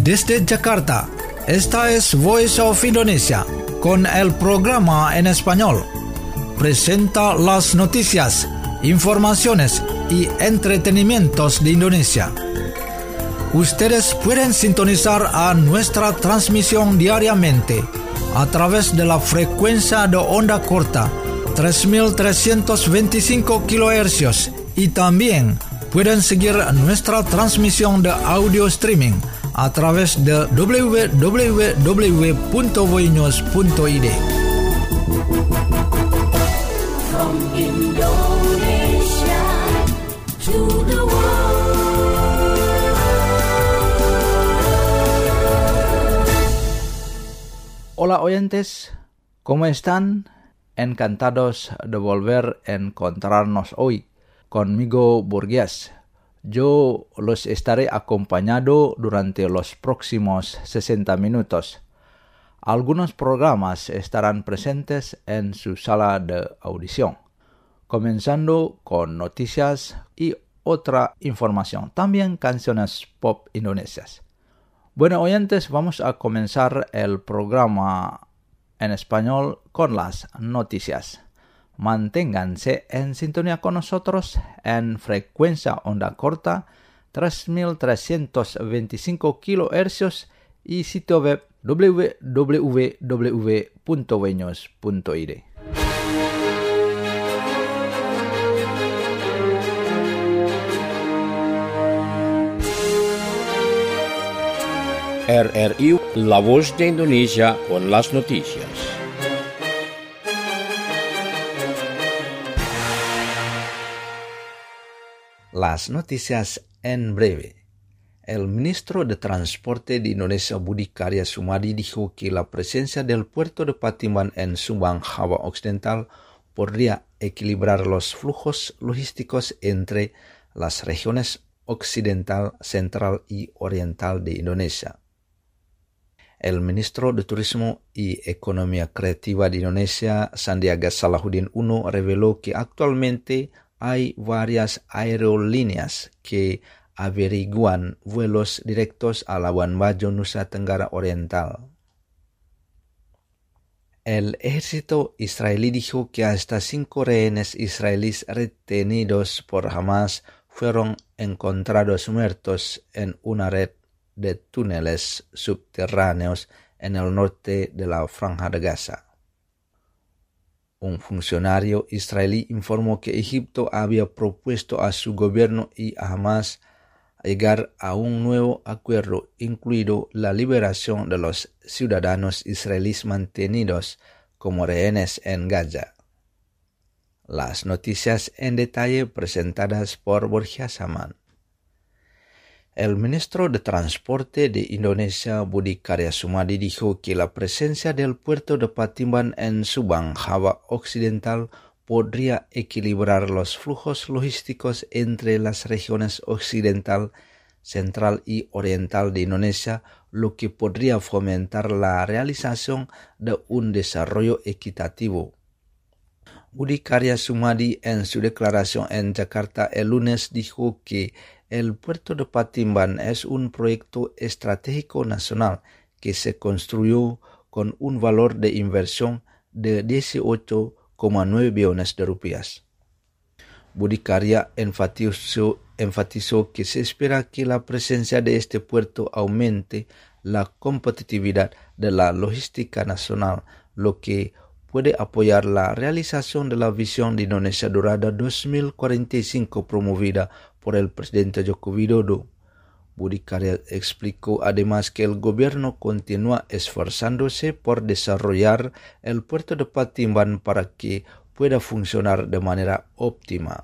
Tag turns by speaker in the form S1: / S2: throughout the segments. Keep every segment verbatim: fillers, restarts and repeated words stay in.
S1: Desde Jakarta, esta es Voice of Indonesia, con el programa en español. Presenta las noticias, informaciones y entretenimientos de Indonesia. Ustedes pueden sintonizar a nuestra transmisión diariamente a través de la frecuencia de onda corta tres mil trescientos veinticinco kilohercios y también pueden seguir nuestra transmisión de audio streaming a través de doble u doble u doble u punto voinews punto i d.
S2: From Indonesia to the world.
S3: Hola oyentes, ¿cómo están? Encantados de volver a encontrarnos hoy. Conmigo Burgués. Yo los estaré acompañando durante los próximos sesenta minutos. Algunos programas estarán presentes en su sala de audición, comenzando con noticias y otra información, también canciones pop indonesias. Bueno, oyentes, vamos a comenzar el programa en español con las noticias. Manténganse en sintonía con nosotros en frecuencia onda corta tres mil trescientos veinticinco kilohercios y sitio web doble u doble u doble u punto voinews punto i d.
S4: R R I, La Voz de Indonesia con las noticias.
S3: Las noticias en breve. El ministro de Transporte de Indonesia Budi Karya Sumadi dijo que la presencia del puerto de Patimban en Subang, Java Occidental podría equilibrar los flujos logísticos entre las regiones occidental, central y oriental de Indonesia. El ministro de Turismo y Economía Creativa de Indonesia, Sandiaga Salahuddin Uno, reveló que actualmente hay varias aerolíneas que averiguan vuelos directos a Labuan Bajo, Nusa Tenggara Oriental. El ejército israelí dijo que hasta cinco rehenes israelíes retenidos por Hamas fueron encontrados muertos en una red de túneles subterráneos en el norte de la Franja de Gaza. Un funcionario israelí informó que Egipto había propuesto a su gobierno y a Hamas llegar a un nuevo acuerdo, incluido la liberación de los ciudadanos israelíes mantenidos como rehenes en Gaza. Las noticias en detalle presentadas por Borja Saman. El ministro de Transporte de Indonesia, Budi Karya Sumadi, dijo que la presencia del puerto de Patimban en Subang, Java Occidental, podría equilibrar los flujos logísticos entre las regiones occidental, central y oriental de Indonesia, lo que podría fomentar la realización de un desarrollo equitativo. Budi Karya Sumadi, en su declaración en Jakarta el lunes, dijo que el puerto de Patimban es un proyecto estratégico nacional que se construyó con un valor de inversión de dieciocho coma nueve billones de rupias. Budi Karya enfatizó, enfatizó que se espera que la presencia de este puerto aumente la competitividad de la logística nacional, lo que puede apoyar la realización de la visión de Indonesia Dorada dos mil cuarenta y cinco promovida por el presidente Joko Widodo. Budi Karya explicó además que el gobierno continúa esforzándose por desarrollar el puerto de Patimban para que pueda funcionar de manera óptima.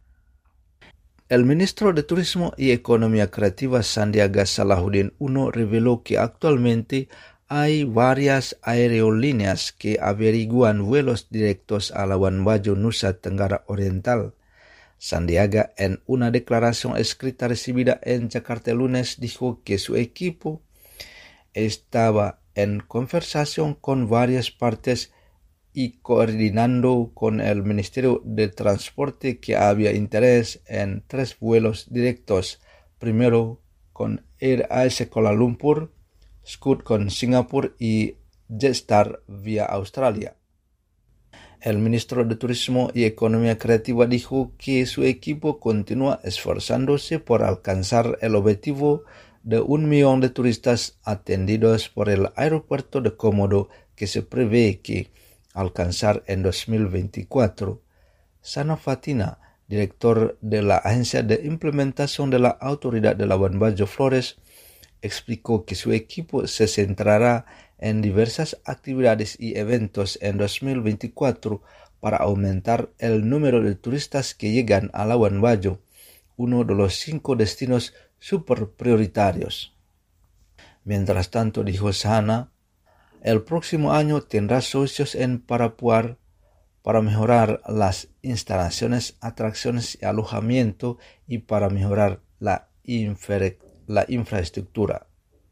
S3: El ministro de Turismo y Economía Creativa, Sandiaga Salahuddin Uno, reveló que actualmente hay varias aerolíneas que averiguan vuelos directos a Labuan Bajo, Nusa Tenggara Oriental. Sandiaga, en una declaración escrita recibida en Jakarta el lunes, dijo que su equipo estaba en conversación con varias partes y coordinando con el Ministerio de Transporte que había interés en tres vuelos directos, primero con Air Asia Kuala Lumpur, Scoot con Singapur y Jetstar vía Australia. El ministro de Turismo y Economía Creativa dijo que su equipo continúa esforzándose por alcanzar el objetivo de un millón de turistas atendidos por el aeropuerto de Komodo que se prevé que alcanzar en dos mil veinticuatro. Sano Fatina, director de la Agencia de Implementación de la Autoridad de Labuan Bajo Flores, explicó que su equipo se centrará en diversas actividades y eventos en dos mil veinticuatro para aumentar el número de turistas que llegan a Labuan Bajo, uno de los cinco destinos super prioritarios. Mientras tanto, dijo Sana, el próximo año tendrá socios en Parapuar para mejorar las instalaciones, atracciones y alojamiento y para mejorar la, infra- la infraestructura.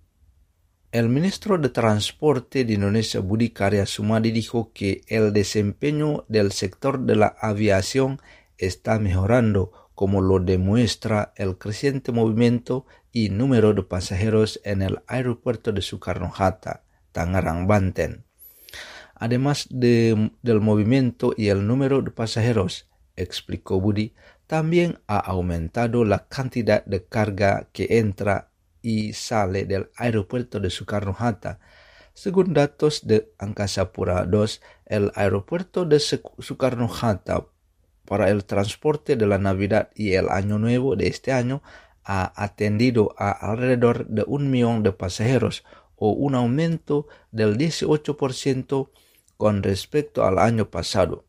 S3: El ministro de Transporte de Indonesia, Budi Karya Sumadi, dijo que el desempeño del sector de la aviación está mejorando, como lo demuestra el creciente movimiento y número de pasajeros en el aeropuerto de Soekarno-Hatta, Tangerang, Banten. Además de, del movimiento y el número de pasajeros, explicó Budi, también ha aumentado la cantidad de carga que entra y sale del aeropuerto de Soekarno-Hatta. Según datos de Angkasa Pura dos, el aeropuerto de Soekarno-Hatta para el transporte de la Navidad y el Año Nuevo de este año ha atendido a alrededor de un millón de pasajeros, o un aumento del dieciocho por ciento con respecto al año pasado.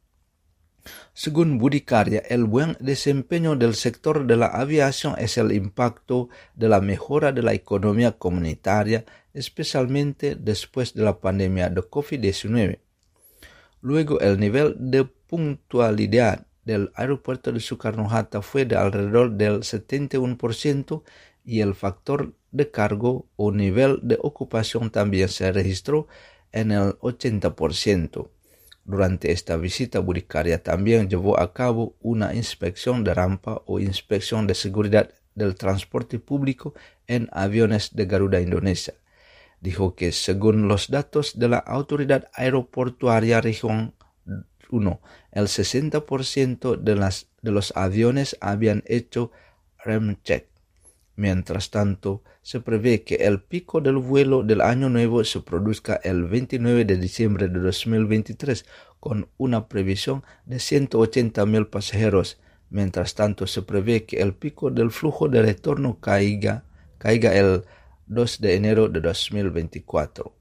S3: Según Budi Karya, el buen desempeño del sector de la aviación es el impacto de la mejora de la economía comunitaria, especialmente después de la pandemia de COVID diecinueve. Luego, el nivel de puntualidad del aeropuerto de Soekarno-Hatta fue de alrededor del setenta y uno por ciento y el factor de cargo o nivel de ocupación también se registró en el ochenta por ciento. Durante esta visita, Budi Karya también llevó a cabo una inspección de rampa o inspección de seguridad del transporte público en aviones de Garuda Indonesia. Dijo que según los datos de la Autoridad Aeroportuaria Región uno, el sesenta por ciento de, las, de los aviones habían hecho rem check. Mientras tanto, se prevé que el pico del vuelo del Año Nuevo se produzca el veintinueve de diciembre de dos mil veintitrés con una previsión de ciento ochenta mil pasajeros. Mientras tanto, se prevé que el pico del flujo de retorno caiga, caiga el dos de enero de dos mil veinticuatro.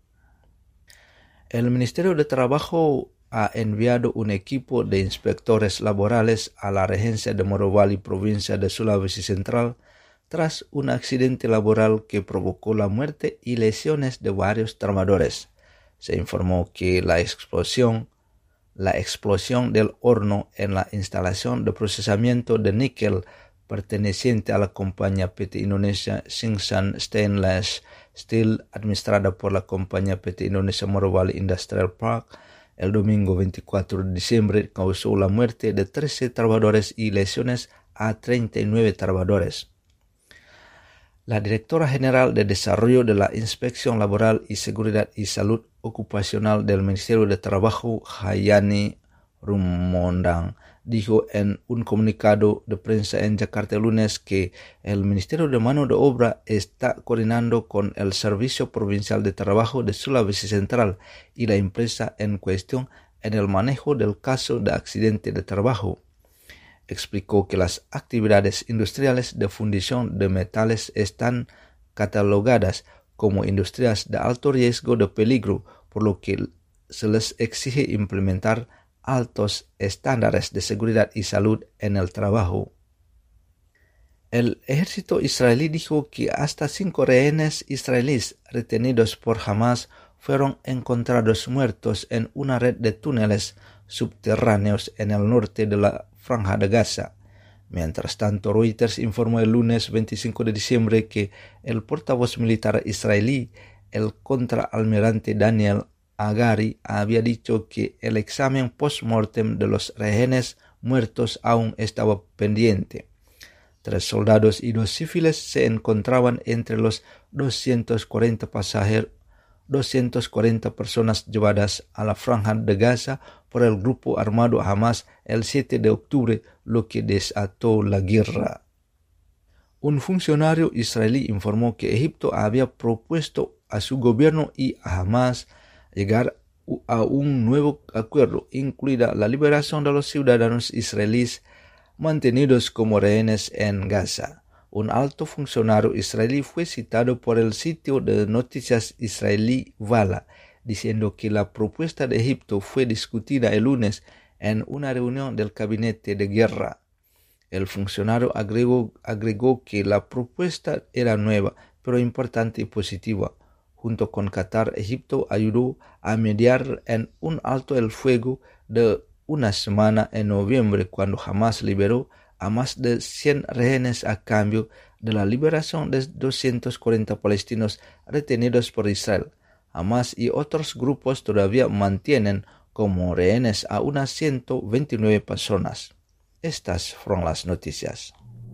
S3: El Ministerio de Trabajo ha enviado un equipo de inspectores laborales a la regencia de Morowali, provincia de Sulawesi Central, tras un accidente laboral que provocó la muerte y lesiones de varios trabajadores. Se informó que la explosión, la explosión del horno en la instalación de procesamiento de níquel perteneciente a la compañía P T Indonesia Tsingshan Stainless Steel, administrada por la compañía P T Indonesia Morowali Industrial Park, el domingo veinticuatro de diciembre causó la muerte de trece trabajadores y lesiones a treinta y nueve trabajadores. La directora general de Desarrollo de la Inspección Laboral y Seguridad y Salud Ocupacional del Ministerio de Trabajo, Hayani Rumondang, dijo en un comunicado de prensa en Jakarta el lunes que el Ministerio de Mano de Obra está coordinando con el Servicio Provincial de Trabajo de Sulawesi Central y la empresa en cuestión en el manejo del caso de accidente de trabajo. Explicó que las actividades industriales de fundición de metales están catalogadas como industrias de alto riesgo de peligro, por lo que se les exige implementar altos estándares de seguridad y salud en el trabajo. El ejército israelí dijo que hasta cinco rehenes israelíes retenidos por Hamas fueron encontrados muertos en una red de túneles subterráneos en el norte de la Franja de Gaza. Mientras tanto, Reuters informó el lunes veinticinco de diciembre que el portavoz militar israelí, el contraalmirante Daniel Hagari, había dicho que el examen post-mortem de los rehenes muertos aún estaba pendiente. Tres soldados y dos civiles se encontraban entre los doscientos cuarenta pasajeros, doscientas cuarenta personas llevadas a la franja de Gaza por el grupo armado Hamas el siete de octubre, lo que desató la guerra. Un funcionario israelí informó que Egipto había propuesto a su gobierno y a Hamas llegar a un nuevo acuerdo, incluida la liberación de los ciudadanos israelíes mantenidos como rehenes en Gaza. Un alto funcionario israelí fue citado por el sitio de noticias israelí Vala, diciendo que la propuesta de Egipto fue discutida el lunes en una reunión del gabinete de guerra. El funcionario agregó, agregó que la propuesta era nueva, pero importante y positiva. Junto con Qatar, Egipto ayudó a mediar en un alto el fuego de una semana en noviembre, cuando Hamas liberó a más de cien rehenes a cambio de la liberación de doscientos cuarenta palestinos retenidos por Israel. Hamas y otros grupos todavía mantienen como rehenes a unas ciento veintinueve personas. Estas fueron las noticias.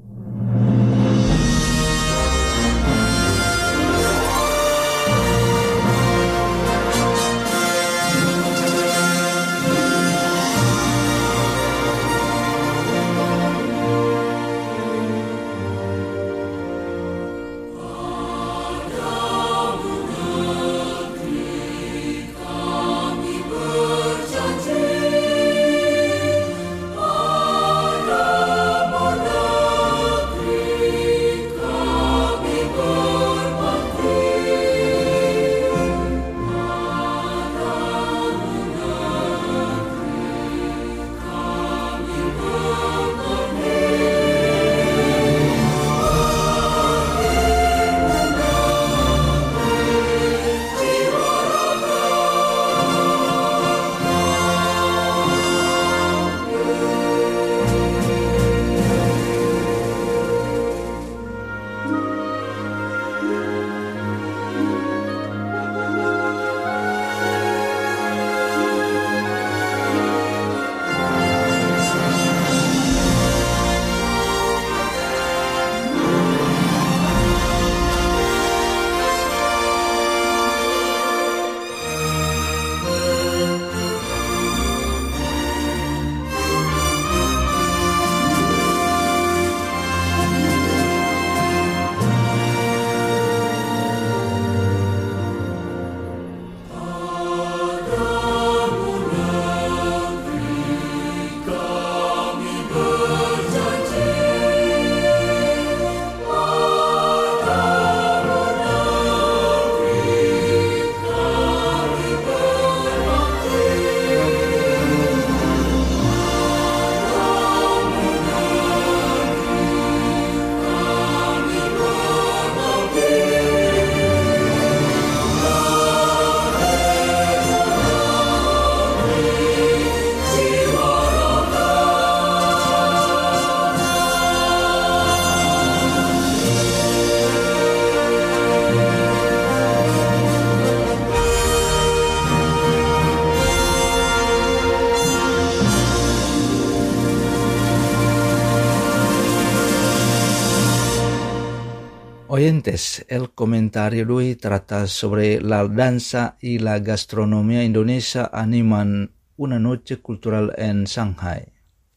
S3: Oyentes, el comentario de hoy trata sobre la danza y la gastronomía indonesia animan una noche cultural en Shanghai.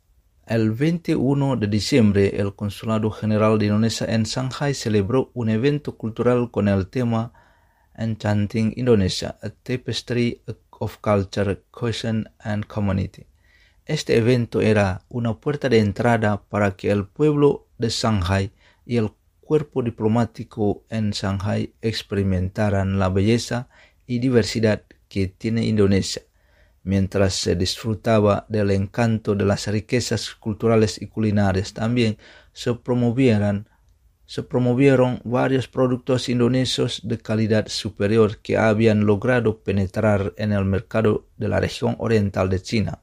S3: El veintiuno de diciembre, el Consulado General de Indonesia en Shanghai celebró un evento cultural con el tema Enchanting Indonesia, a Tapestry of Culture, Cohesion and Community. Este evento era una puerta de entrada para que el pueblo de Shanghai y el cuerpo diplomático en Shanghai experimentaran la belleza y diversidad que tiene Indonesia, mientras se disfrutaba del encanto de las riquezas culturales y culinarias. También se promovieran, se promovieron varios productos indonesios de calidad superior que habían logrado penetrar en el mercado de la región oriental de China.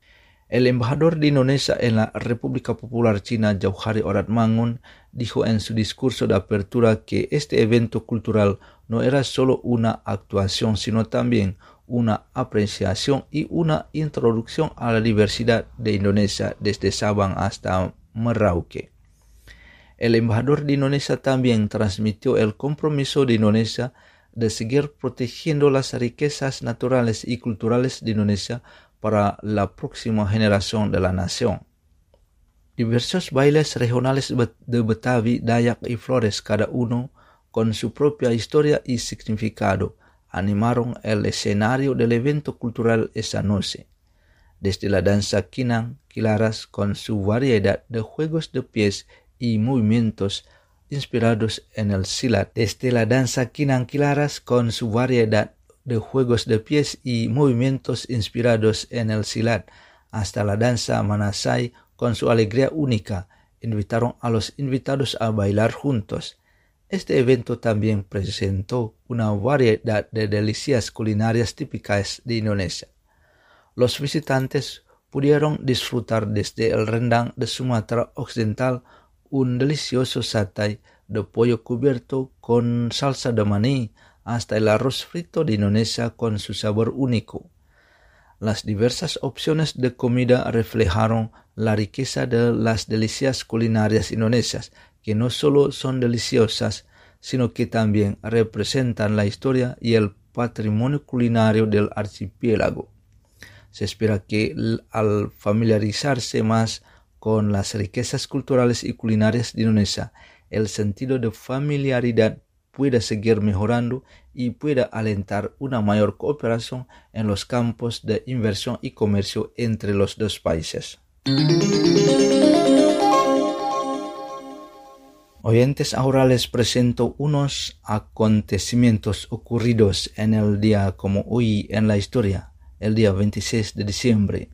S3: El embajador de Indonesia en la República Popular China, Jauhari Oratmangun, dijo en su discurso de apertura que este evento cultural no era solo una actuación, sino también una apreciación y una introducción a la diversidad de Indonesia desde Sabang hasta Merauke. El embajador de Indonesia también transmitió el compromiso de Indonesia de seguir protegiendo las riquezas naturales y culturales de Indonesia para la próxima generación de la nación. Diversos bailes regionales de Betawi, Dayak y Flores, cada uno con su propia historia y significado, animaron el escenario del evento cultural esa noche. Desde la danza Kinang Kilaras con su variedad de juegos de pies y movimientos inspirados en el silat, desde la danza Kinang Kilaras con su variedad de juegos de pies y movimientos inspirados en el silat, hasta la danza Manasai con su alegría única, invitaron a los invitados a bailar juntos. Este evento también presentó una variedad de delicias culinarias típicas de Indonesia. Los visitantes pudieron disfrutar desde el rendang de Sumatra Occidental, un delicioso satay de pollo cubierto con salsa de maní, hasta el arroz frito de Indonesia con su sabor único. Las diversas opciones de comida reflejaron la riqueza de las delicias culinarias indonesias, que no solo son deliciosas, sino que también representan la historia y el patrimonio culinario del archipiélago. Se espera que al familiarizarse más con las riquezas culturales y culinarias de Indonesia, el sentido de familiaridad pueda seguir mejorando y pueda alentar una mayor cooperación en los campos de inversión y comercio entre los dos países. Oyentes, ahora les presento unos acontecimientos ocurridos en el día como hoy en la historia, el día veintiséis de diciembre.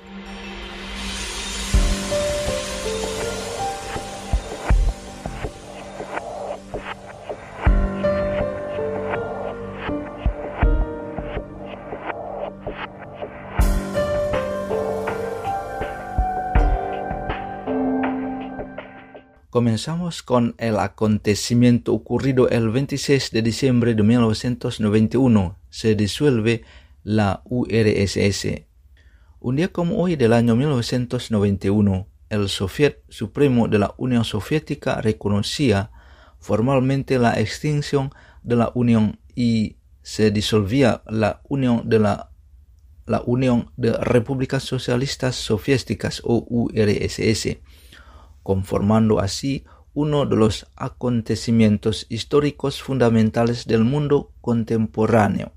S3: Comenzamos con el acontecimiento ocurrido el veintiséis de diciembre de mil novecientos noventa y uno. Se disuelve la U R S S. Un día como hoy del año mil novecientos noventa y uno, el Soviet Supremo de la Unión Soviética reconocía formalmente la extinción de la Unión y se disolvía la Unión de la, la Unión de Repúblicas Socialistas Soviéticas o U R S S, conformando así uno de los acontecimientos históricos fundamentales del mundo contemporáneo.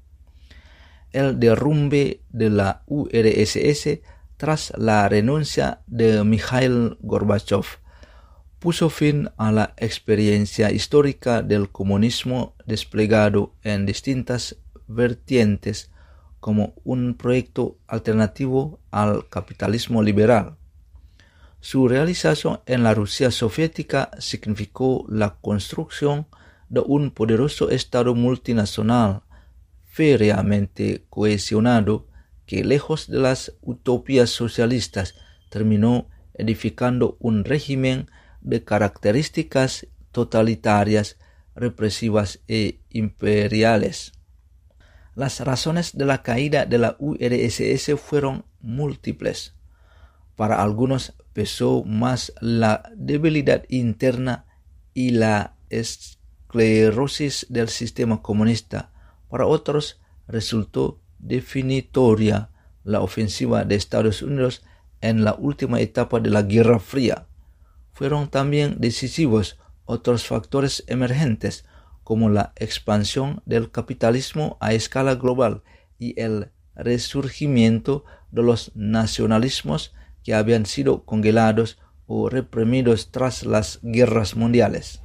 S3: El derrumbe de la U R S S tras la renuncia de Mikhail Gorbachev puso fin a la experiencia histórica del comunismo desplegado en distintas vertientes como un proyecto alternativo al capitalismo liberal. Su realización en la Rusia soviética significó la construcción de un poderoso Estado multinacional férreamente cohesionado que, lejos de las utopías socialistas, terminó edificando un régimen de características totalitarias, represivas e imperiales. Las razones de la caída de la U R S S fueron múltiples. Para algunos pesó más la debilidad interna y la esclerosis del sistema comunista. Para otros resultó definitoria la ofensiva de Estados Unidos en la última etapa de la Guerra Fría. Fueron también decisivos otros factores emergentes como la expansión del capitalismo a escala global y el resurgimiento de los nacionalismos que habían sido congelados o reprimidos tras las guerras mundiales.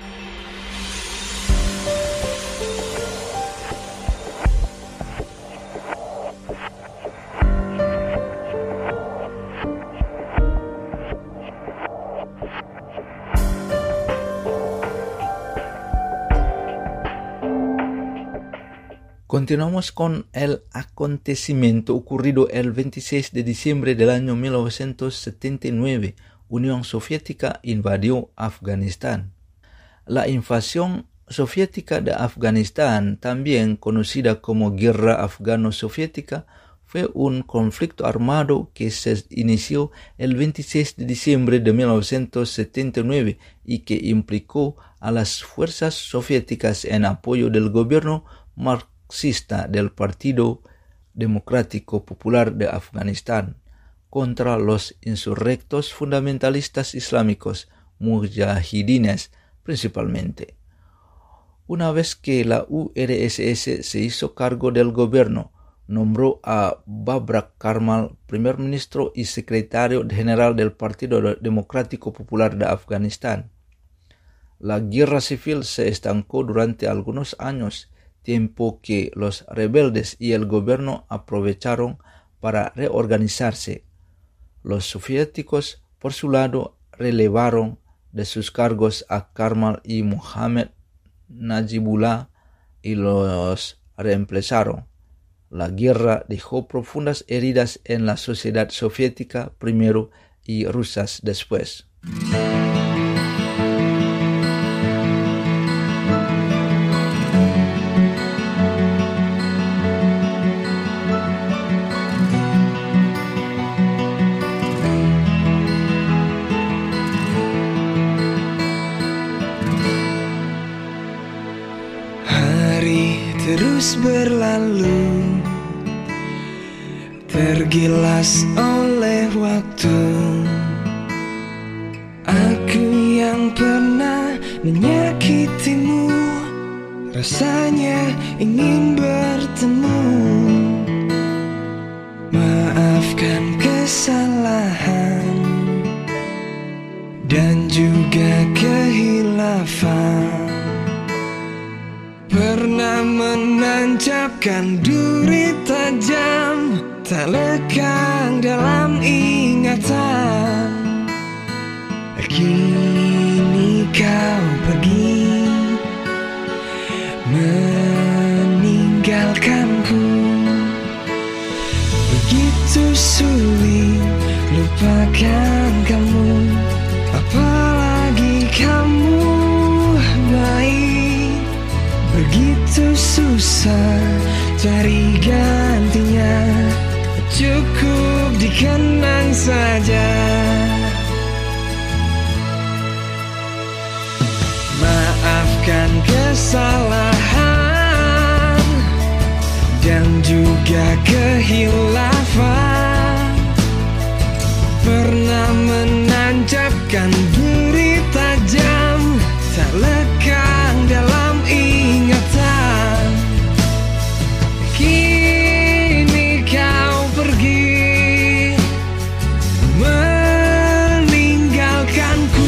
S3: Continuamos con el acontecimiento ocurrido el veintiséis de diciembre del año mil novecientos setenta y nueve. Unión Soviética invadió Afganistán. La invasión soviética de Afganistán, también conocida como Guerra Afgano-Soviética, fue un conflicto armado que se inició el veintiséis de diciembre de mil novecientos setenta y nueve y que implicó a las fuerzas soviéticas en apoyo del gobierno marxista del Partido Democrático Popular de Afganistán contra los insurrectos fundamentalistas islámicos, mujahidines principalmente. Una vez que la U R S S se hizo cargo del gobierno, nombró a Babrak Karmal primer ministro y secretario general del Partido Democrático Popular de Afganistán. La guerra civil se estancó durante algunos años, tiempo que los rebeldes y el gobierno aprovecharon para reorganizarse. Los soviéticos, por su lado, relevaron de sus cargos a Karmal y Muhammad Najibullah y los reemplazaron. La guerra dejó profundas heridas en la sociedad soviética primero y rusas después.
S5: Terus berlalu, tergilas oleh waktu. Aku yang pernah menyakitimu, rasanya ingin bertemu. Maafkan kesalahan dan juga kehilafan. Pernah menancapkan duri tajam, tak lekang dalam ingatan. Kini kau pergi, meninggalkanku. Begitu sulit lupakan kamu, apalagi kamu baik. Begitu susah cari gantinya, cukup dikenang saja. Maafkan kesalahan dan juga kehilafan. Pernah menancapkan duri tajam, tak lekang dalam ingatan. Kini kau pergi, meninggalkanku.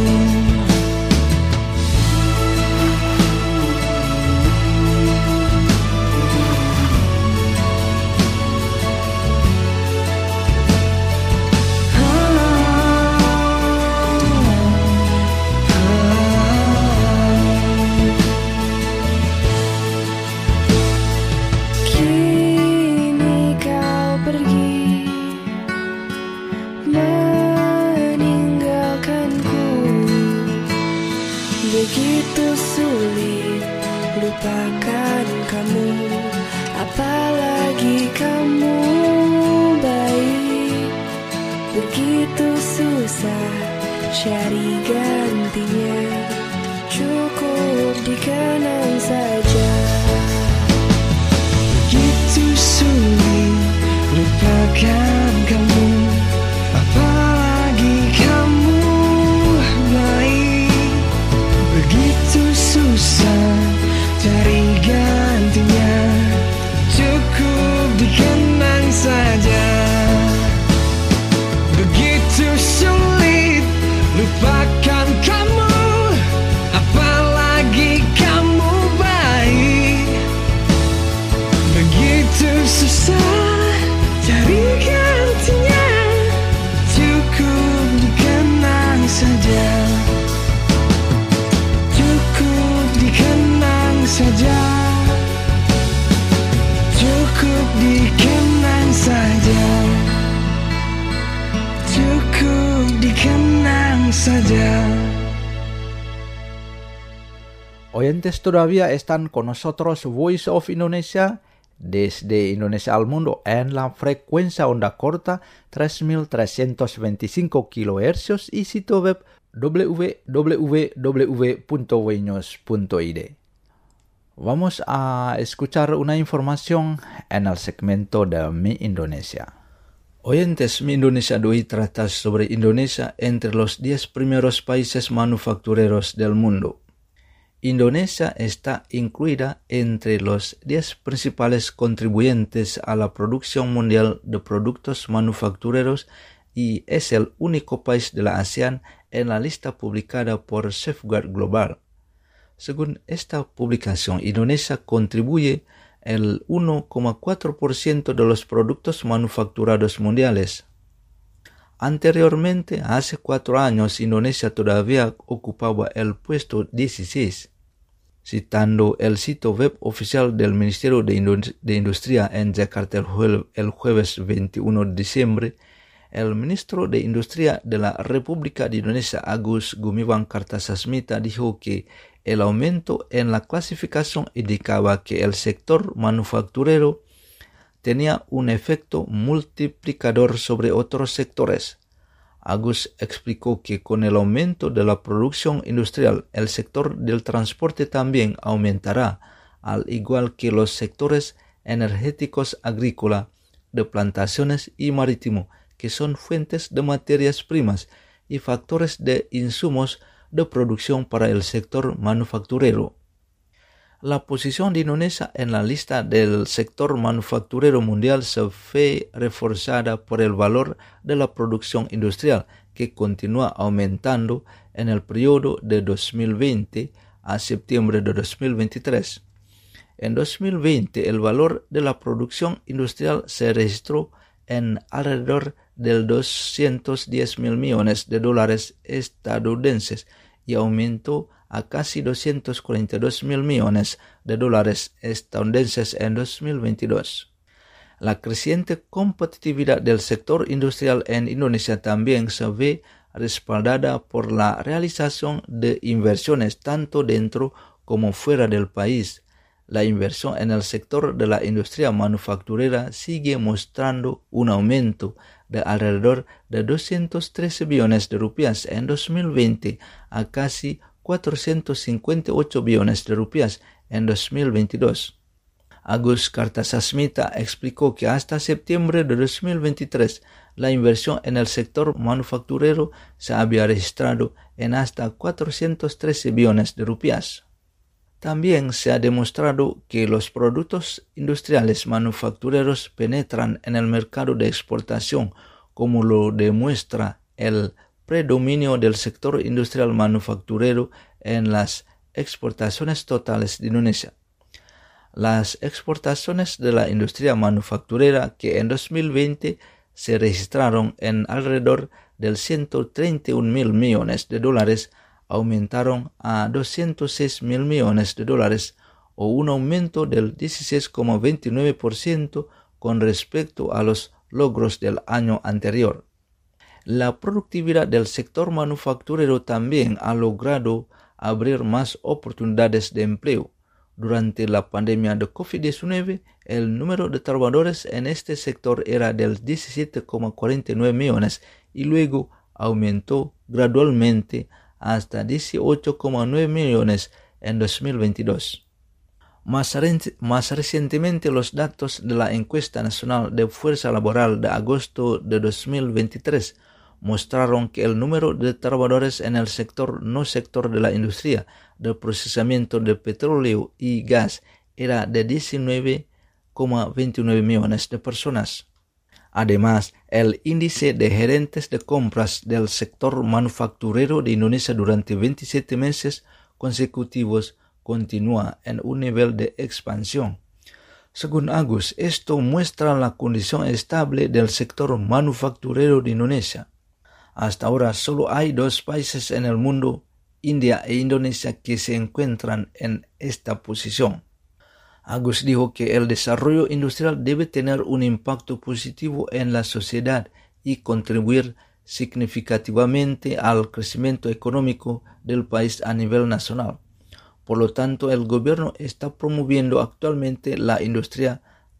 S5: Begitu sulit lupakan kamu, apalagi kamu baik. Begitu susah cari gantinya, cukup dikenang saja. Begitu sulit lupakan kamu, apalagi kamu baik. Begitu susah cari gantinya, cukup dikenang saja. Begitu sulit lupakan kamu, apalagi kamu baik. Begitu susah cari gantinya, cukup dikenang saja. Saja, cukup dikenang saja, cukup dikenang saja.
S1: Oyentes todavía están con nosotros Voice of Indonesia
S3: Desde Indonesia al mundo en la frecuencia onda corta tres mil trescientos veinticinco kilohercios y sitio web w w w punto wenews punto i d. Vamos a escuchar una información en el segmento de Mi Indonesia. Oyentes, Mi Indonesia de hoy trata sobre Indonesia entre los diez primeros países manufactureros del mundo. Indonesia está incluida entre los diez principales contribuyentes a la producción mundial de productos manufactureros y es el único país de la ASEAN en la lista publicada por Safeguard Global. Según esta publicación, Indonesia contribuye el uno coma cuatro por ciento de los productos manufacturados mundiales. Anteriormente, hace cuatro años, Indonesia todavía ocupaba el puesto dieciséis. Citando el sitio web oficial del Ministerio de, Indust- de Industria en Jakarta el, jue- el jueves veintiuno de diciembre, el ministro de Industria de la República de Indonesia, Agus Gumiwang Kartasasmita, dijo que el aumento en la clasificación indicaba que el sector manufacturero tenía un efecto multiplicador sobre otros sectores. Agus explicó que con el aumento de la producción industrial, el sector del transporte también aumentará, al igual que los sectores energéticos, agrícola, de plantaciones y marítimo, que son fuentes de materias primas y factores de insumos de producción para el sector manufacturero. La posición de Indonesia en la lista del sector manufacturero mundial se ve reforzada por el valor de la producción industrial, que continúa aumentando en el periodo de dos mil veinte a septiembre de dos mil veintitrés. En dos mil veinte, el valor de la producción industrial se registró en alrededor de doscientos diez mil millones de dólares estadounidenses y aumentó a casi doscientos cuarenta y dos mil millones de dólares estadounidenses en dos mil veintidós. La creciente competitividad del sector industrial en Indonesia también se ve respaldada por la realización de inversiones tanto dentro como fuera del país. La inversión en el sector de la industria manufacturera sigue mostrando un aumento de alrededor de doscientos trece billones de rupias en dos mil veinte a casi cuatrocientos cincuenta y ocho billones de rupias en dos mil veintidós. Agus Kartasasmita explicó que hasta septiembre de dos mil veintitrés la inversión en el sector manufacturero se había registrado en hasta cuatrocientos trece billones de rupias. También se ha demostrado que los productos industriales manufactureros penetran en el mercado de exportación, como lo demuestra el predominio del sector industrial manufacturero en las exportaciones totales de Indonesia. Las exportaciones de la industria manufacturera, que en dos mil veinte se registraron en alrededor de ciento treinta y un mil millones de dólares, aumentaron a doscientos seis mil millones de dólares, o un aumento del dieciséis coma veintinueve por ciento con respecto a los logros del año anterior. La productividad del sector manufacturero también ha logrado abrir más oportunidades de empleo. Durante la pandemia de COVID diecinueve, el número de trabajadores en este sector era del diecisiete coma cuarenta y nueve millones y luego aumentó gradualmente hasta dieciocho coma nueve millones en dos mil veintidós. Más, re- más recientemente, los datos de la Encuesta Nacional de Fuerza Laboral de agosto de dos mil veintitrés mostraron que el número de trabajadores en el sector no sector de la industria de procesamiento de petróleo y gas era de diecinueve coma veintinueve millones de personas. Además, el índice de gerentes de compras del sector manufacturero de Indonesia durante veintisiete meses consecutivos continúa en un nivel de expansión. Según Agus, esto muestra la condición estable del sector manufacturero de Indonesia. Hasta ahora solo hay dos países en el mundo, India e Indonesia, que se encuentran en esta posición. Agus dijo que el desarrollo industrial debe tener un impacto positivo en la sociedad y contribuir significativamente al crecimiento económico del país a nivel nacional. Por lo tanto, el gobierno está promoviendo actualmente la industria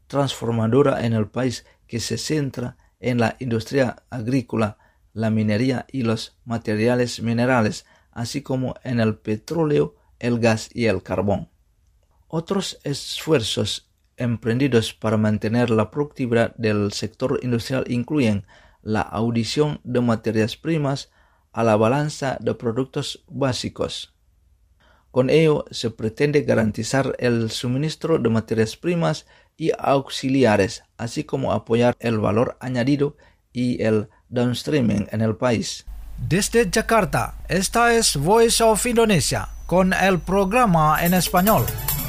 S3: transformadora en el país que se centra en la industria agrícola, la minería y los materiales minerales, así como en el petróleo, el gas y el carbón. Otros esfuerzos emprendidos para mantener la productividad del sector industrial incluyen la adición de materias primas a la balanza de productos básicos. Con ello se pretende garantizar el suministro de materias primas y auxiliares, así como apoyar el valor añadido y el downstreaming en el país.
S1: Desde Jakarta, esta es Voice of Indonesia con el programa en español.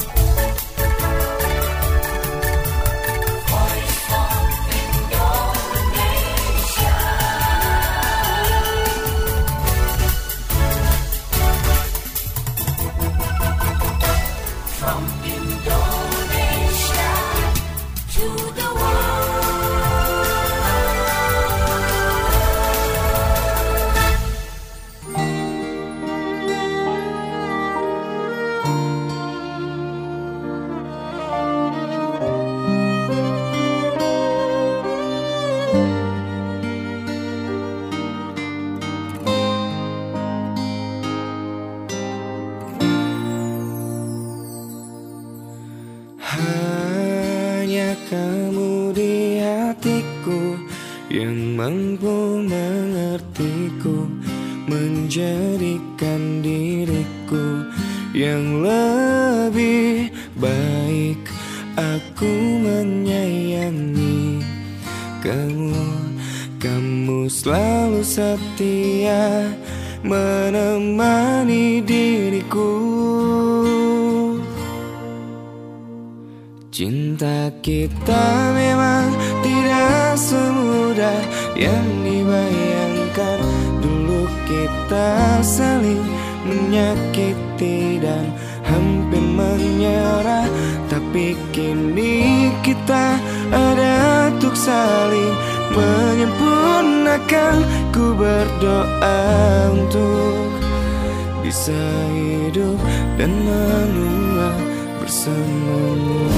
S5: Hanya kamu di hatiku yang mampu mengertiku, menjadikan diriku yang lebih baik. Aku menyayangi kamu, kamu selalu setia menemani diriku. Cinta kita memang tidak semudah yang dibayangkan. Dulu kita saling menyakiti dan hampir menyerah, tapi kini kita ada untuk saling menyempurnakan. Ku berdoa untuk bisa hidup dan menua bersamamu.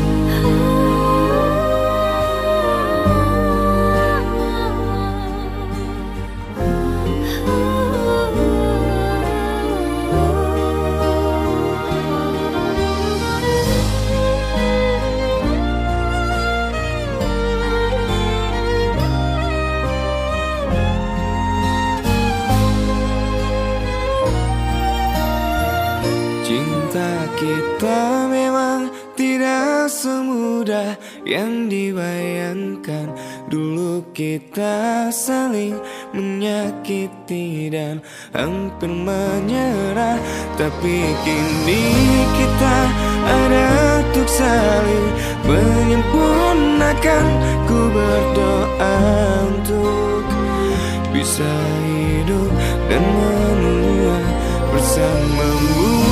S5: Cinta kita memang tidak semudah yang dibayangkan. Dulu kita saling menyakiti dan hampir menyerah, tapi kini kita ada untuk saling menyempurnakan. Ku berdoa untuk bisa hidup dan menua bersamamu.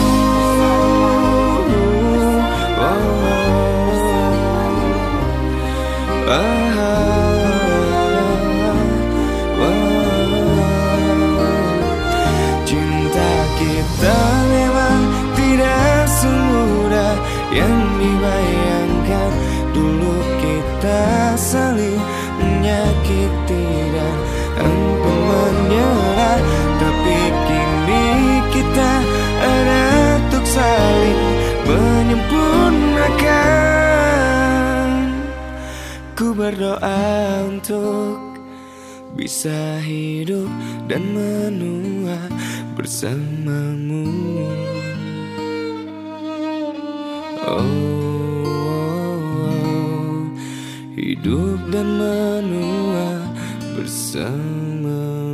S5: Cinta kita memang tidak semudah yang dibayangkan. Dulu kita saling menyakiti dan hampir menyerah, tapi kini kita ada untuk saling menyempurnakan. Ku berdoa untuk bisa hidup dan menua bersamamu. Oh, oh, oh, hidup dan menua bersamamu.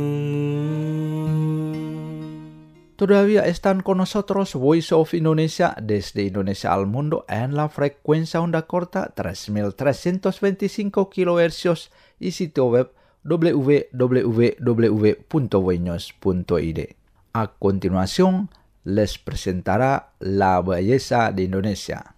S3: Todavía están con nosotros Voice of Indonesia desde Indonesia al mundo en la frecuencia onda corta tres mil trescientos veinticinco kilohercios y sitio web w w w punto voinews punto i d. A continuación, les presentará la belleza de Indonesia.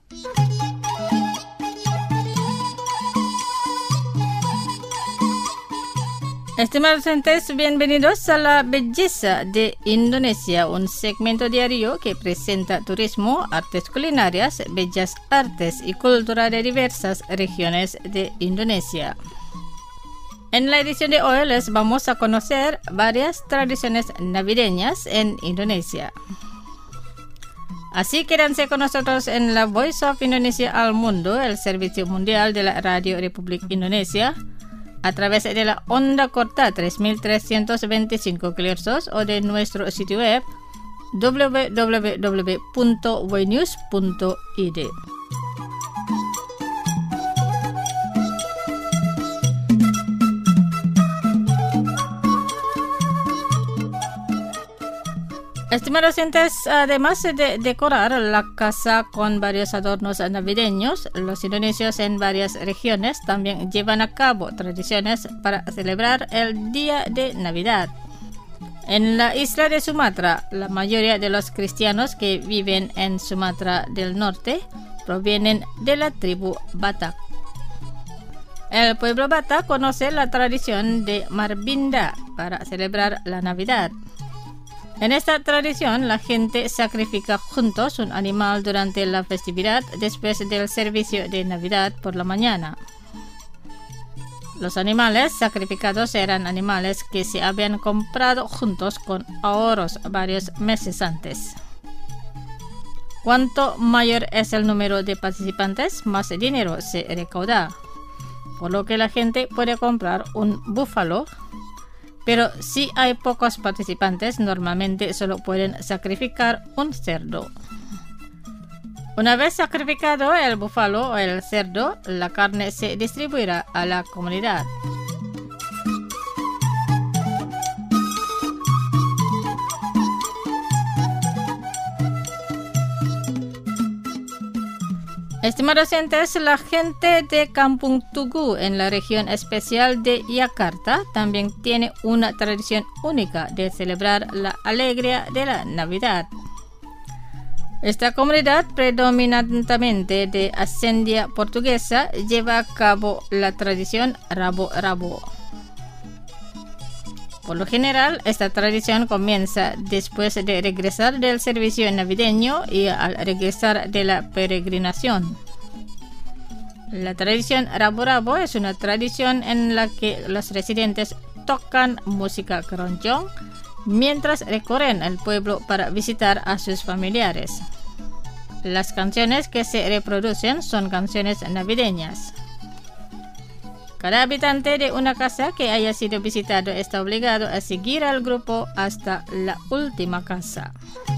S6: Estimados oyentes, bienvenidos a La Belleza de Indonesia, un segmento diario que presenta turismo, artes culinarias, bellas artes y cultura de diversas regiones de Indonesia. En la edición de hoy les vamos a conocer varias tradiciones navideñas en Indonesia. Así quédense con nosotros en la Voice of Indonesia al Mundo, el servicio mundial de la Radio Republik Indonesia, a través de la onda corta tres mil trescientos veinticinco kilohertz o de nuestro sitio web w w w punto voinews punto i d. Estimados oyentes, además de decorar la casa con varios adornos navideños, los indonesios en varias regiones también llevan a cabo tradiciones para celebrar el día de Navidad. En la isla de Sumatra, la mayoría de los cristianos que viven en Sumatra del Norte provienen de la tribu Batak. El pueblo Batak conoce la tradición de Marbinda para celebrar la Navidad. En esta tradición, la gente sacrifica juntos un animal durante la festividad después del servicio de Navidad por la mañana. Los animales sacrificados eran animales que se habían comprado juntos con ahorros varios meses antes. Cuanto mayor es el número de participantes, más dinero se recauda, por lo que la gente puede comprar un búfalo. Pero si hay pocos participantes, normalmente solo pueden sacrificar un cerdo. Una vez sacrificado el búfalo o el cerdo, la carne se distribuirá a la comunidad. Estimados oyentes, la gente de Kampung Tugu en la región especial de Yakarta también tiene una tradición única de celebrar la alegría de la Navidad. Esta comunidad predominantemente de ascendencia portuguesa lleva a cabo la tradición rabo-rabo. Por lo general, esta tradición comienza después de regresar del servicio navideño y al regresar de la peregrinación. La tradición rabo-rabo es una tradición en la que los residentes tocan música keroncong mientras recorren el pueblo para visitar a sus familiares. Las canciones que se reproducen son canciones navideñas. Cada habitante de una casa que haya sido visitado está obligado a seguir al grupo hasta la última casa.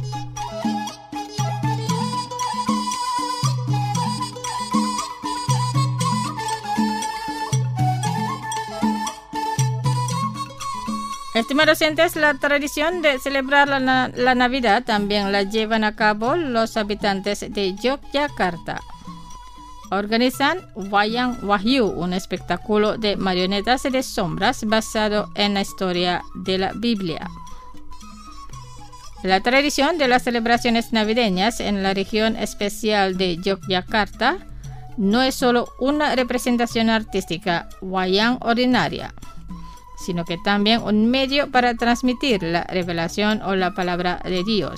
S6: Estimados oyentes, la tradición de celebrar la, la Navidad también la llevan a cabo los habitantes de Yogyakarta. Organizan Wayang Wahyu, un espectáculo de marionetas de sombras basado en la historia de la Biblia. La tradición de las celebraciones navideñas en la región especial de Yogyakarta no es solo una representación artística wayang ordinaria, sino que también un medio para transmitir la revelación o la palabra de Dios.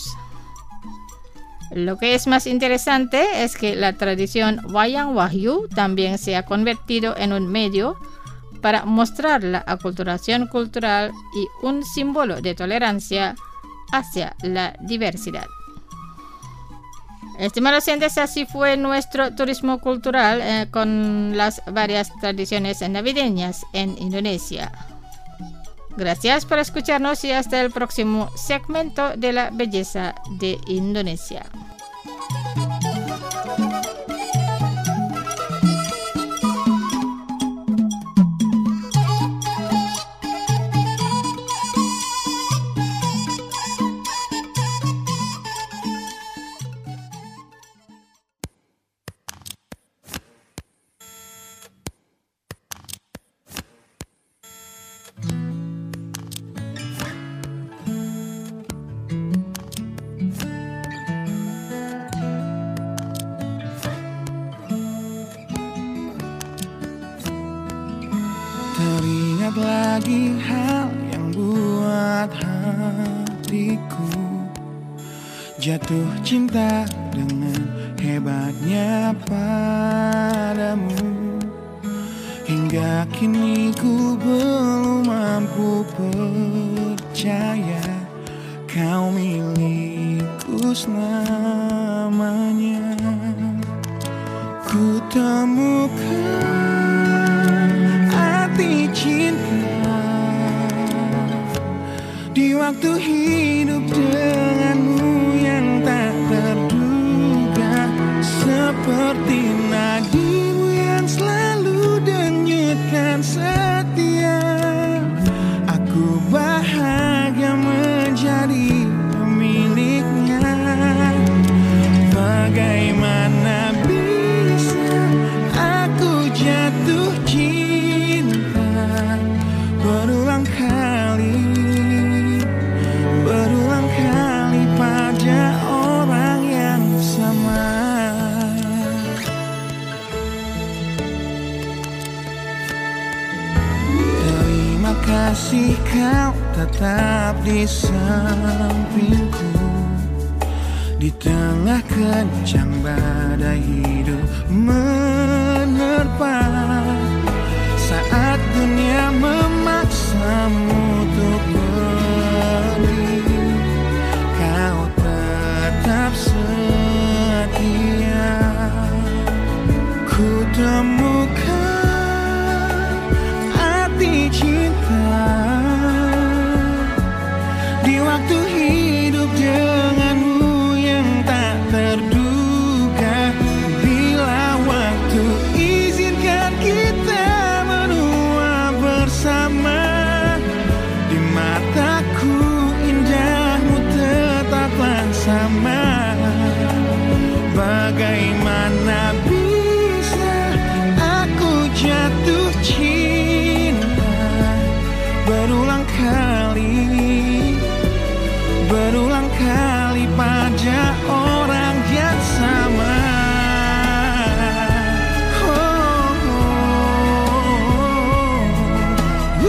S6: Lo que es más interesante es que la tradición Wayang Wahyu también se ha convertido en un medio para mostrar la aculturación cultural y un símbolo de tolerancia hacia la diversidad. Estimados oyentes, así fue nuestro turismo cultural eh, con las varias tradiciones navideñas en Indonesia. Gracias por escucharnos y hasta el próximo segmento de La Belleza de Indonesia.
S7: lagi hal yang buat hatiku jatuh cinta dengan hebatnya padamu. Hingga kini ku belum mampu percaya kau milikku selamanya. Ku temukan arti cinta di waktu hidup denganmu yang tak terduga, seperti nadimu yang selalu denyutkan setia. Aku bahagia menjadi pemiliknya. Bagaimana bisa aku jatuh cinta berulang kali, berulang kali pada orang yang sama. Terima kasih kau tetap di sampingku di tengah kencang badai hidup menerpa. Saat dunia memaksamu untuk pergi, kau tetap setia. Ku temukan arti cinta di waktu hidup denganmu yang tak terduga. Bila waktu izinkan kita menua bersama, di mataku indahmu tetaplah sama. Bagaimana bisa aku jatuh cinta berulang kali, berulang kali pada orang yang sama. Oh, oh, oh.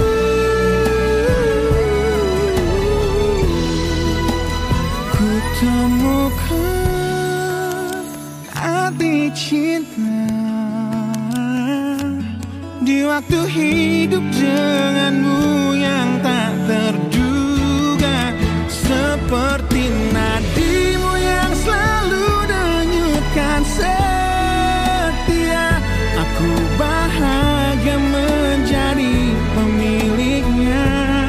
S7: Ku temukan arti cinta di waktu hidup denganmu yang tak terduga, seperti nadimu yang selalu denyutkan setia. Aku bahagia menjadi pemiliknya.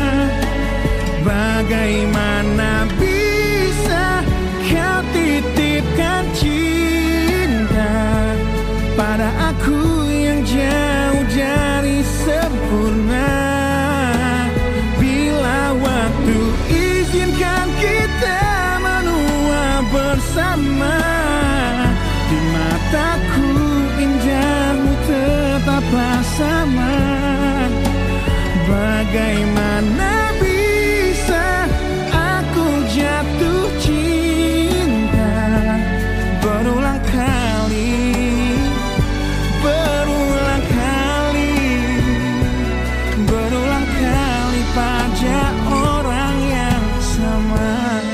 S7: Bagaimana bisa kau titipkan cinta pada aku yang jauh dari sempurna. Bila waktu izinkan kita menua bersama, di mataku indahmu tetaplah sama. Bagaimana bisa aku jatuh cinta berulang kali, berulang kali, berulang kali pada orang yang sama.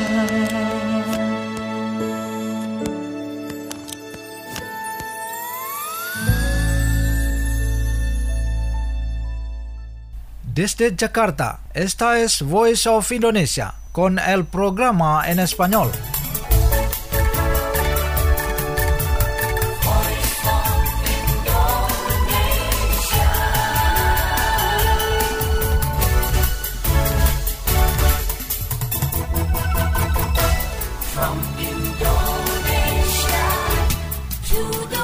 S1: Desde Jakarta, esta es Voice of Indonesia con el programa en español.
S2: From Indonesia to the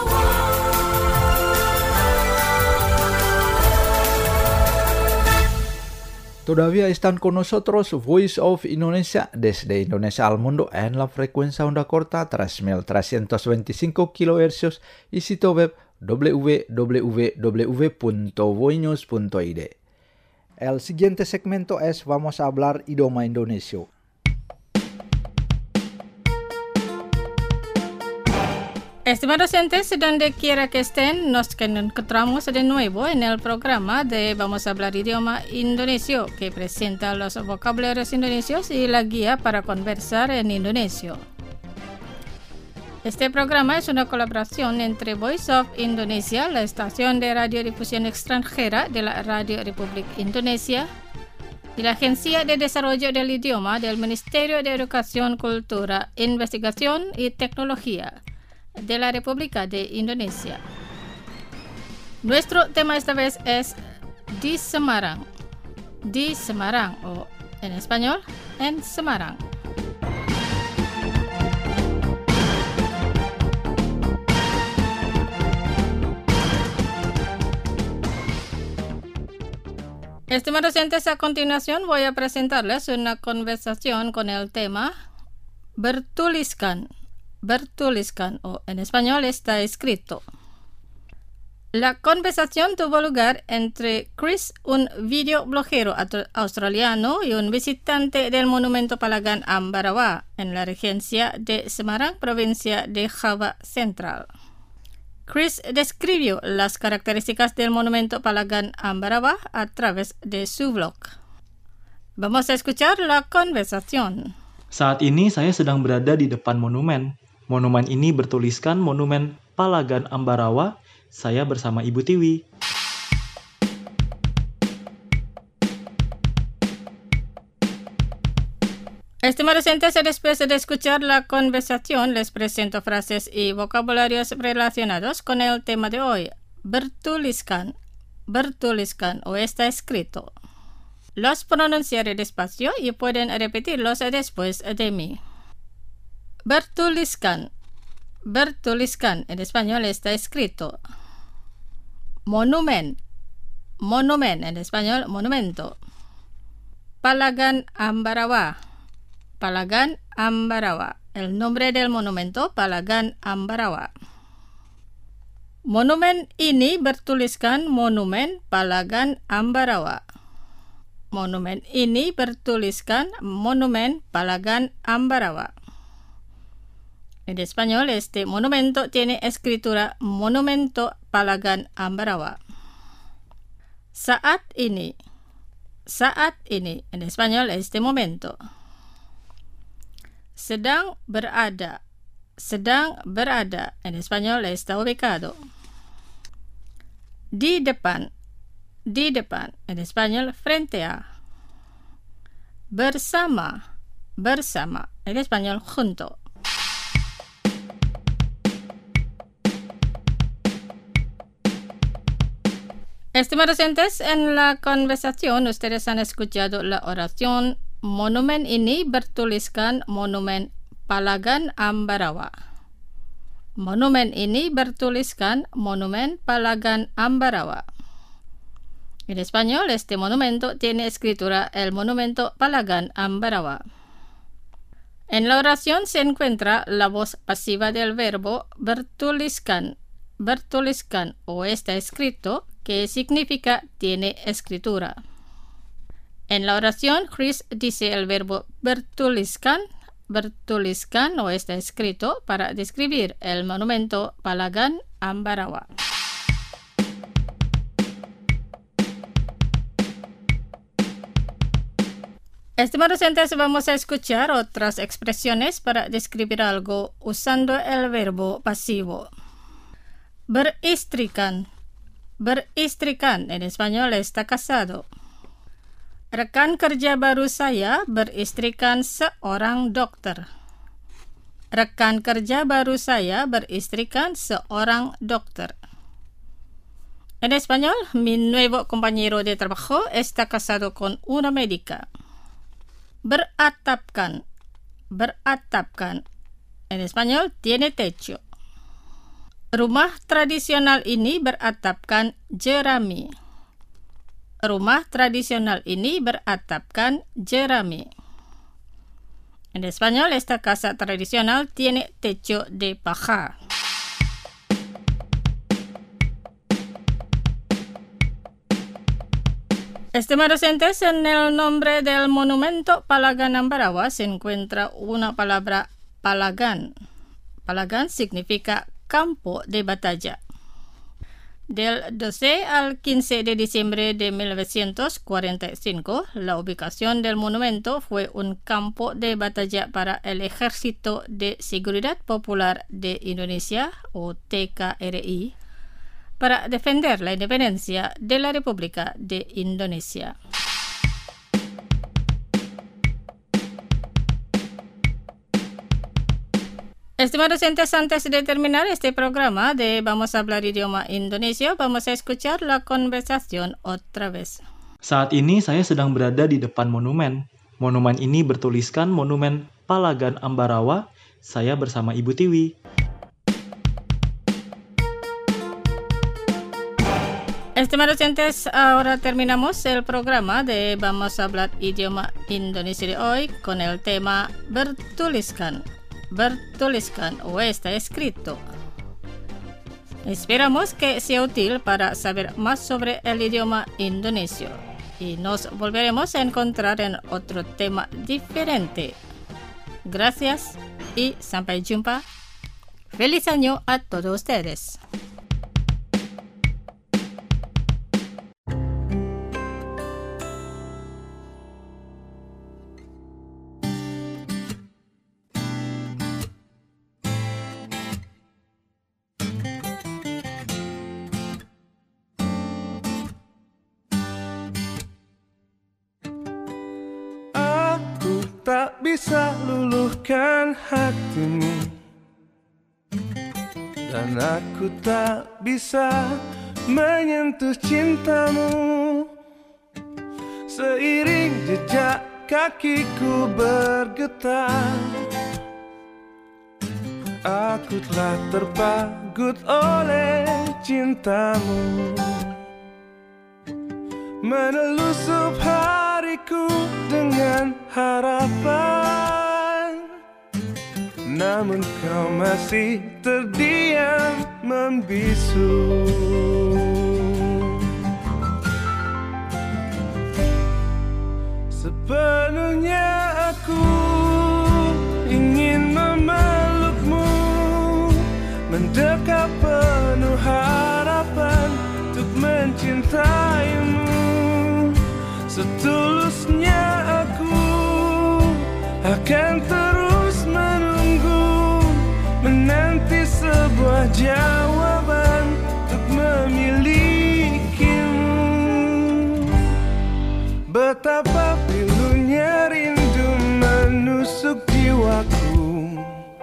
S3: Todavía están con nosotros Voice of Indonesia desde Indonesia al mundo en la frecuencia onda corta tres mil trescientos veinticinco kilohercios y sitio web w w w punto voinews punto i d. El siguiente segmento es Vamos a hablar idioma Indonesia.
S6: Estimados oyentes, donde quiera que estén, nos encontramos de nuevo en el programa de Vamos a hablar idioma indonesio, que presenta los vocabularios indonesios y la guía para conversar en indonesio. Este programa es una colaboración entre Voice of Indonesia, la estación de radiodifusión extranjera de la Radio Republik Indonesia, y la Agencia de Desarrollo del Idioma del Ministerio de Educación, Cultura, Investigación y Tecnología de la República de Indonesia. Nuestro tema esta vez es di Semarang. Di Semarang, o en español, en Semarang. Estimados oyentes, a continuación voy a presentarles una conversación con el tema bertuliskan. Bertuliskan, o en español está escrito. La conversación tuvo lugar entre Chris, un videoblogero australiano, y un visitante del monumento Palagan Ambarawa en la regencia de Semarang, provincia de Java Central. Chris describió las características del monumento Palagan Ambarawa a través de su blog. Vamos a escuchar la conversación.
S8: Saat ini saya sedang berada di depan monumen. Monumen ini bertuliskan Monumen Palagan Ambarawa. Saya bersama Ibu Tiwi.
S6: Estimados oyentes, después de escuchar la conversación, les presento frases y vocabularios relacionados con el tema de hoy. Bertuliskan, bertuliskan o está escrito. Los pronunciaré despacio y pueden repetirlos después de mí. Bertuliskan, bertuliskan, en español está escrito. Monumen, monumen, en español monumento. Palagan Ambarawa, Palagan Ambarawa, el nombre del monumento Palagan Ambarawa. Monumen ini bertuliskan Monumen Palagan Ambarawa. Monumen ini bertuliskan Monumen Palagan Ambarawa. En español, este monumento tiene escritura Monumento Palagan Ambarawa. Saat ini, saat ini, en español, este momento. Sedang berada, sedang berada, en español, está ubicado. Di depan, di depan, en español, frente a. Bersama, bersama, en español, junto. Estimados oyentes, en la conversación ustedes han escuchado la oración Monumen ini bertuliskan Monumen Palagan Ambarawa. Monumen ini bertuliskan Monumen Palagan Ambarawa. En español, este monumento tiene escritura el monumento Palagan Ambarawa. En la oración se encuentra la voz pasiva del verbo bertuliskan, bertuliskan o está escrito, que significa tiene escritura. En la oración, Chris dice el verbo bertuliskan, bertuliskan o está escrito para describir el monumento Palagan Ambarawa. Estimados oyentes, vamos a escuchar otras expresiones para describir algo usando el verbo pasivo. Beristrikan, beristrikan, en español está casado. Rekan kerja baru saya beristrikan seorang dokter. Rekan kerja baru saya beristrikan seorang dokter. En español, mi nuevo compañero de trabajo está casado con una médica. Beratapkan, beratapkan. En español, tiene techo. Rumah tradisional ini beratapkan jerami. Rumah tradisional ini beratapkan jerami. En español, esta casa tradicional tiene techo de paja. Estimados oyentes, en el nombre del monumento Palagan Ambarawa se encuentra una palabra Palagan. Palagan significa campo de batalla. Del doce al quince de diciembre de mil novecientos cuarenta y cinco, la ubicación del monumento fue un campo de batalla para el Ejército de Seguridad Popular de Indonesia, o T K R I, para defender la independencia de la República de Indonesia. Estimados oyentes, antes de terminar este programa de Vamos a hablar idioma Indonesia, vamos a escuchar la conversación otra vez.
S8: Saat ini saya sedang berada di depan monumen. Monumen ini bertuliskan Monumen Palagan Ambarawa. Saya bersama Ibu Tiwi.
S6: Estimados oyentes, ahora terminamos el programa de Vamos a hablar idioma Indonesia de hoy con el tema bertuliskan. Bertuliskan o está escrito. Esperamos que sea útil para saber más sobre el idioma indonesio y nos volveremos a encontrar en otro tema diferente. Gracias y sampai jumpa. Feliz año a todos ustedes.
S7: Tak bisa luluhkan hatimu, dan aku tak bisa menyentuh cintamu. Seiring jejak kakiku bergetar, aku telah terpagut oleh cintamu. Menelusup hariku dengan harapan, namun kau masih terdiam membisu. Sepenuhnya aku ingin memelukmu, mendekat penuh harapan untuk mencintaimu. Setulusnya aku akan terus menunggu, menanti sebuah jawaban untuk memilikimu. Betapa pilunya rindu menusuk jiwaku.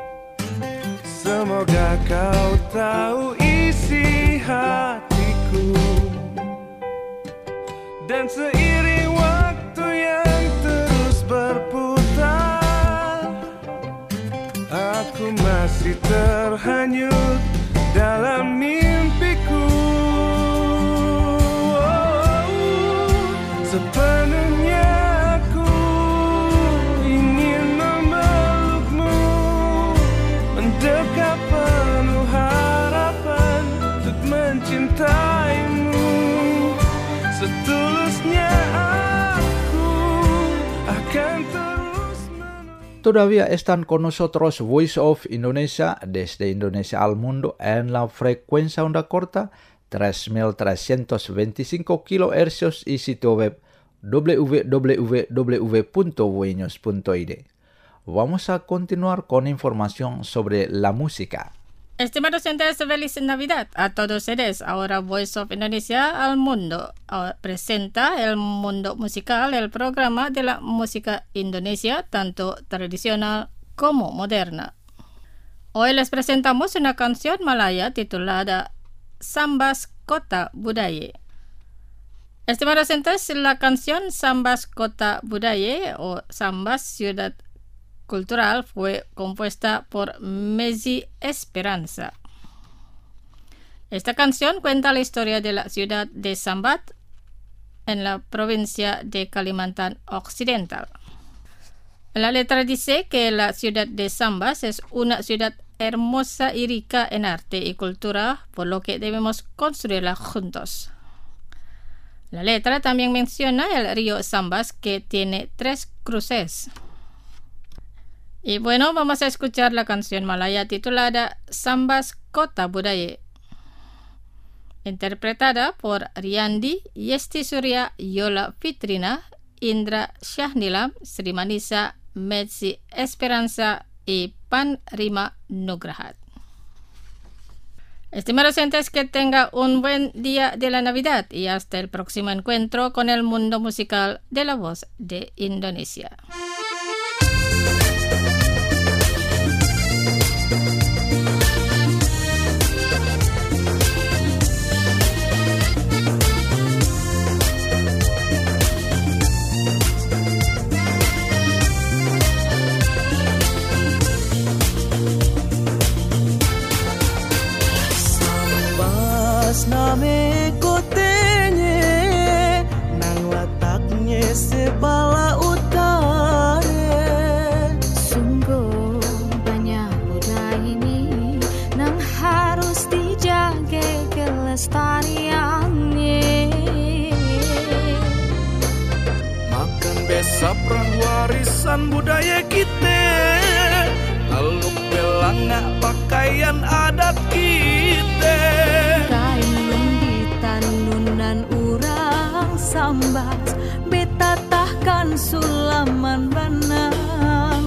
S7: Semoga kau tahu isi hatiku. Dan seiring waktu yang terus berputar, aku masih terhanyut dalam mimpiku. Oh, sepenuhnya aku ingin memelukmu, mendekat penuh harapan untuk mencintaimu. Setulusnya aku akan terus menunggu.
S3: Todavía están con nosotros Voice of Indonesia desde Indonesia al mundo en la frecuencia onda corta tres mil trescientos veinticinco kilohercios y sitio web w w w punto voinews punto i d. Vamos a continuar con información sobre la música.
S6: Estimados oyentes, feliz Navidad a todos ustedes. Ahora Voice of Indonesia al mundo uh, presenta el mundo musical, el programa de la música indonesia, tanto tradicional como moderna. Hoy les presentamos una canción malaya titulada Sambas Kota Budaya. Estimados oyentes, la canción Sambas Kota Budaya o Sambas Ciudad Cultural fue compuesta por Mezi Esperanza. Esta canción cuenta la historia de la ciudad de Sambat en la provincia de Kalimantan Occidental. La letra dice que la ciudad de Sambas es una ciudad hermosa y rica en arte y cultura, por lo que debemos construirla juntos. La letra también menciona el río Sambas, que tiene tres cruces. Y bueno, vamos a escuchar la canción malaya titulada Sambas Kota Budaya, interpretada por Riyandi, Yesti Surya, Yola Fitrina, Indra Syahnilam, Sri Manisa, Metsi Esperanza y Pan Rima Nugrahat. Estimados oyentes, que tenga un buen día de la Navidad y hasta el próximo encuentro con el mundo musical de la voz de Indonesia.
S9: Name kotenya nang wataknya sebala utara.
S10: Sungguh banyak budaya ini nang harus dijaga kelestariannya.
S7: Makan besap warisan budaya kita, lalu pelangak pakaian adat kita.
S10: Tanunan urang sambas beta tahkan sulaman banang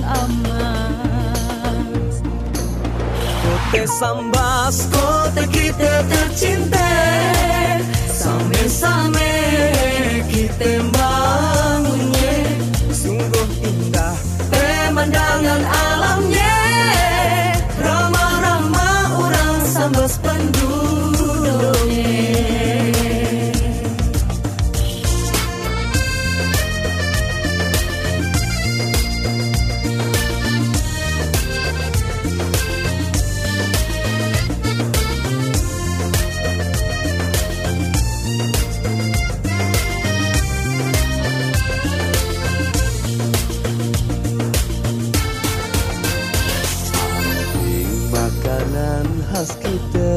S10: amas.
S9: Kote sambas, kote kita tercinta, same-same kita bangunnya. Sungguh indah pemandangan alamnya, ramah-ramah urang sambas penduduknya. Khas kita,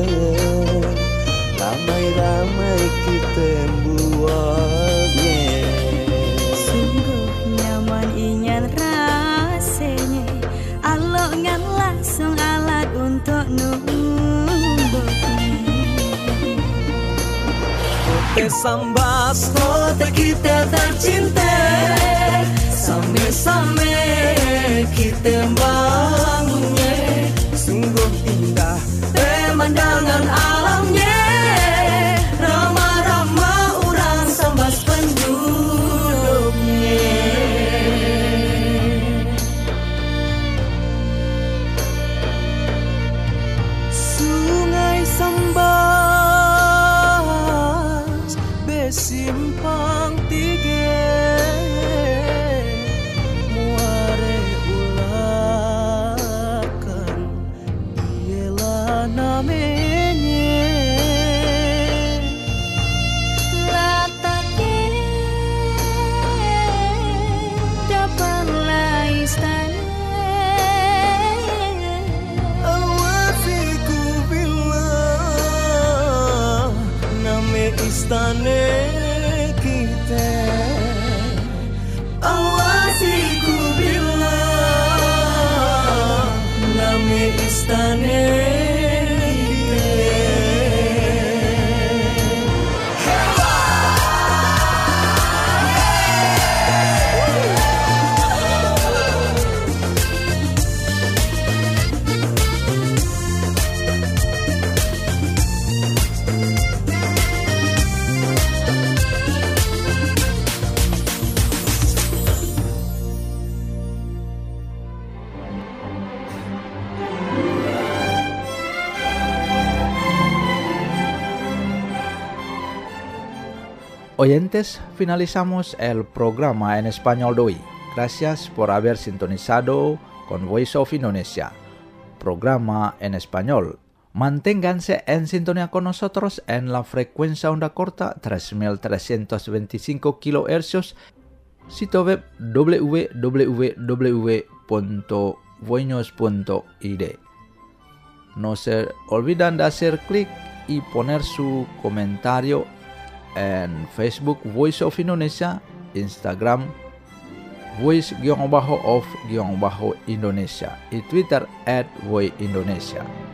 S9: ramai-ramai kita buatnya.
S10: Sungguh nyaman ingat rasanya, alongan langsung alat untuk numbuknya.
S9: Kote sambas, kote kita tercinta, same-same kita bangunnya. Sungguh indah pemandangan alamnya, ramah-ramah urang sambas penduduknya. Sungai Sambas besimpang tiga, muare ulakan ialah namanya.
S10: Letaknya dapatlah istana.
S9: Awasiku bilang nama istana kita. Awasiku bilang nama istana
S3: Oyentes, finalizamos el programa en español de hoy. Gracias por haber sintonizado con Voice of Indonesia, programa en español. Manténganse en sintonía con nosotros en la frecuencia onda corta tres mil trescientos veinticinco kilohercios, sitio web w w w punto voinos punto i d. No se olviden de hacer clic y poner su comentario en Facebook Voice of Indonesia, Instagram Voice Giong Baho of Giong Baho Indonesia. Di Twitter at Voice Indonesia.